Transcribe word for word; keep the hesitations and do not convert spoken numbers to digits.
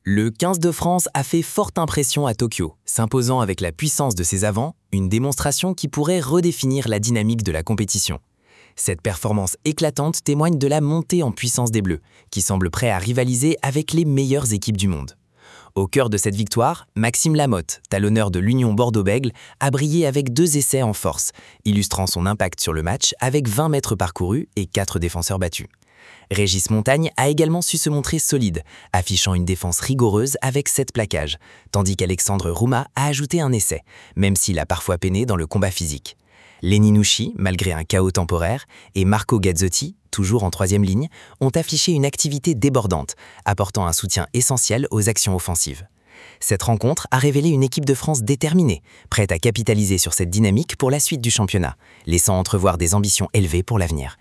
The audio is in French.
Le quinze de France a fait forte impression à Tokyo, s'imposant avec la puissance de ses avants, une démonstration qui pourrait redéfinir la dynamique de la compétition. Cette performance éclatante témoigne de la montée en puissance des Bleus, qui semblent prêts à rivaliser avec les meilleures équipes du monde. Au cœur de cette victoire, Maxime Lamotte, talonneur de l'Union Bordeaux-Bègles, a brillé avec deux essais en force, illustrant son impact sur le match avec vingt mètres parcourus et quatre défenseurs battus. Régis Montagne a également su se montrer solide, affichant une défense rigoureuse avec sept plaquages, tandis qu'Alexandre Rouma a ajouté un essai, même s'il a parfois peiné dans le combat physique. Lenny Nouchi, malgré un chaos temporaire, et Marco Gazzotti, toujours en troisième ligne, ont affiché une activité débordante, apportant un soutien essentiel aux actions offensives. Cette rencontre a révélé une équipe de France déterminée, prête à capitaliser sur cette dynamique pour la suite du championnat, laissant entrevoir des ambitions élevées pour l'avenir.